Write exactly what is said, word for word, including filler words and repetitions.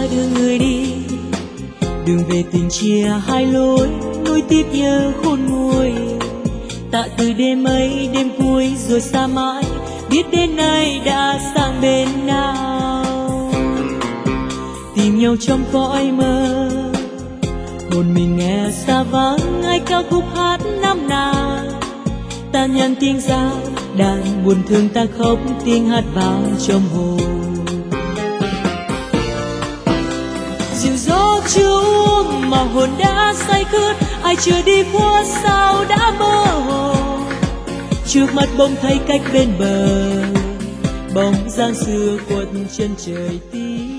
đưa người đi, đừng về tình chia hai lối, nối tiếp nhớ khôn nguôi. Tạ từ đêm ấy đêm cuối rồi xa mãi, biết đến nay đã sang bên nào. Tìm nhau trong cõi mơ, hồn mình nghe xa vắng ai ca khúc hát năm nào. Ta nhận tiếng giao đàn buồn thương ta khóc, tiếng hát vang trong hồn. Dịu gió chưa uống mà hồn đã say khướt, ai chưa đi qua sao đã mơ hồ. Trước mắt bỗng thấy cách bên bờ, bóng dáng xưa quật chân trời tí.